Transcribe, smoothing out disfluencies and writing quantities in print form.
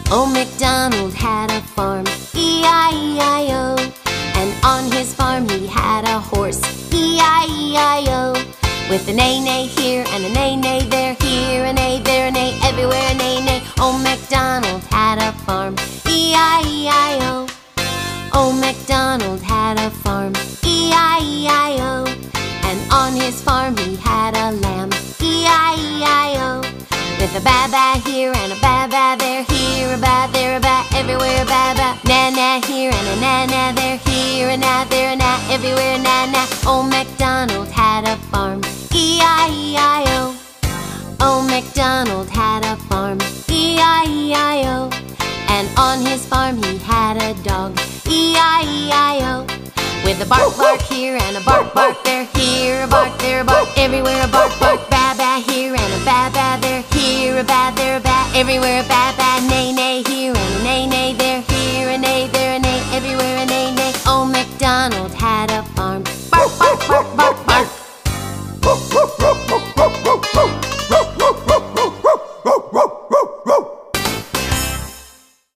Old MacDonald had a farm, E-I-E-I-O. And on his farm he had a horse, E-I-E-I-O. With a neigh-neigh here and a neigh-neigh there, here a neigh, there a neigh, everywhere a neigh-neigh. Old MacDonald had a farm, E-I-E-I-O. Old MacDonald had a farm, E-I-E-I-O. And on his farm he had a lamb, E-I-E-I-O. With a ba-ba here and a ba-ba there, here a ba, there a ba, everywhere a ba-ba. Na-na here and a na-na there, here a na, there a na, everywhere a na-na. Old MacDonald had a farm, E-I-E-I-O. Old MacDonald had a farm, E-I-E-I-O. And on his farm he had a dog, E-I-E-I-O. With a bark bark here and a bark bark there, here a bark, there a bark, everywhere a bark bark. Ba-ba here and a ba-ba there, here a ba, there a ba, everywhere a ba-ba. Neigh-neigh here and a neigh-neigh there, here a neigh, there a neigh, everywhere a neigh-neigh. Old MacDonald